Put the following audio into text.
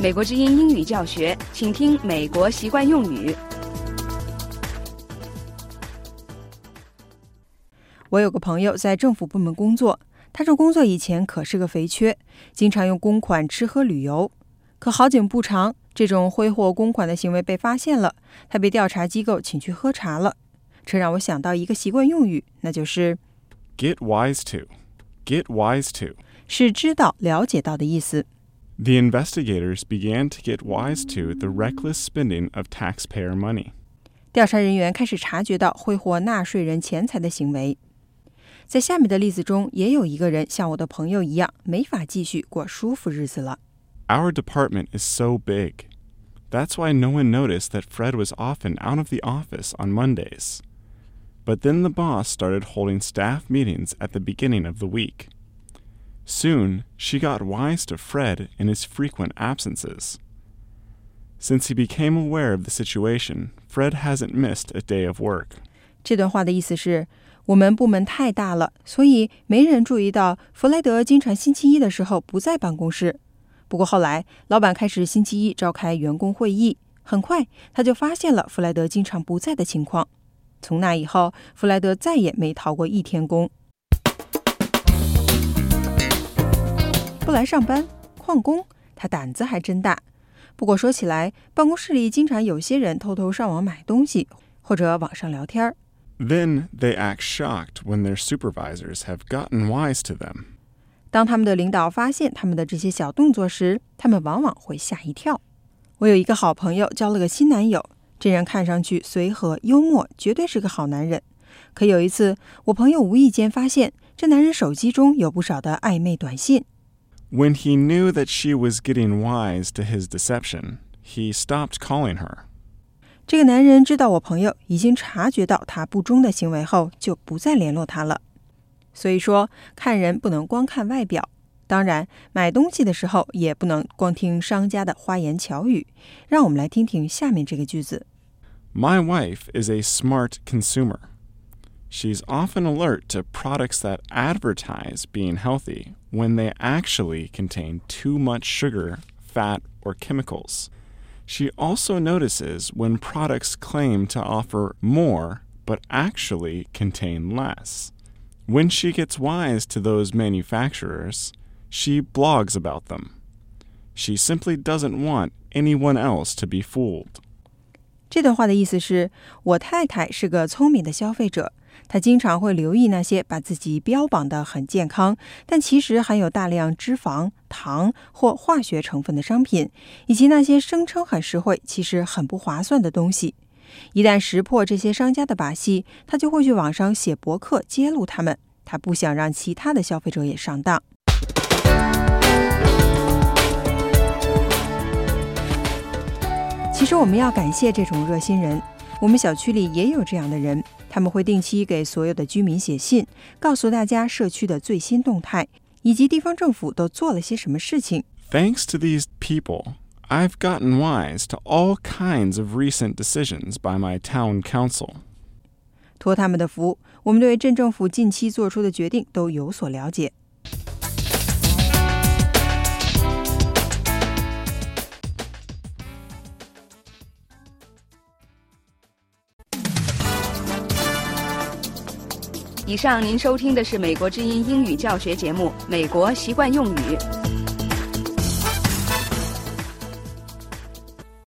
美国之音英语教学，请听美国习惯用语。 我有个朋友在政府部门工作，他这工作以前可是个肥缺，经常用公款吃喝旅游。可好景不长，这种挥霍公款的行为被发现了，他被调查机构请去喝茶了。这让我想到一个习惯用语，那就是 Get wise to. Get wise to. 是知道、了解到的意思。 The investigators began to get wise to the reckless spending of taxpayer money. 调查人员开始察觉到挥霍纳税人钱财的行为。在下面的例子中，也有一个人像我的朋友一样，没法继续过舒服日子了。 Our department is so big. That's why no one noticed that Fred was often out of the office on Mondays. But then the boss started holding staff meetings at the beginning of the week. Soon, she got wise to Fred and his frequent absences. Since he became aware of the situation, Fred hasn't missed a day of work. 这段话的意思是，我们部门太大了，所以没人注意到弗莱德经常星期一的时候不在办公室。不过后来，老板开始星期一召开员工会议，很快他就发现了弗莱德经常不在的情况。从那以后，弗莱德再也没逃过一天工。不来上班，旷工，他胆子还真大。不过说起来，办公室里经常有些人偷偷上网买东西，或者网上聊天。 Then they act shocked when their supervisors have gotten wise to them. 当他们的领导发现他们的这些小动作时，他们往往会吓一跳。我有一个好朋友交了个新男友，这人看上去随和幽默，绝对是个好男人。可有一次，我朋友无意间发现这男人手机中有不少的暧昧短信。 When he knew that she was getting wise to his deception, he stopped calling her. 这个男人知道我朋友已经察觉到他不忠的行为后，就不再联络他了。所以说，看人不能光看外表，当然买东西的时候也不能光听商家的花言巧语。让我们来听听下面这个句子。 My wife is a smart consumer. She's often alert to products that advertise being healthy when they actually contain too much sugar, fat, or chemicals. She also notices when products claim to offer more but actually contain less. When she gets wise to those manufacturers, she blogs about them. She simply doesn't want anyone else to be fooled. 这段话的意思是，我太太是个聪明的消费者，她经常会留意那些把自己标榜得很健康，但其实含有大量脂肪、糖或化学成分的商品，以及那些声称很实惠，其实很不划算的东西。一旦识破这些商家的把戏，他就会去网上写博客揭露他们。他不想让其他的消费者也上当。其实我们要感谢这种热心人，我们小区里也有这样的人，他们会定期给所有的居民写信，告诉大家社区的最新动态，以及地方政府都做了些什么事情。 Thanks to these people,I've gotten wise to all kinds of recent decisions by my town council. 托他们的福，我们对镇政府近期做出的决定都有所了解。 以上您收听的是美国之音英语教学节目《美国习惯用语》。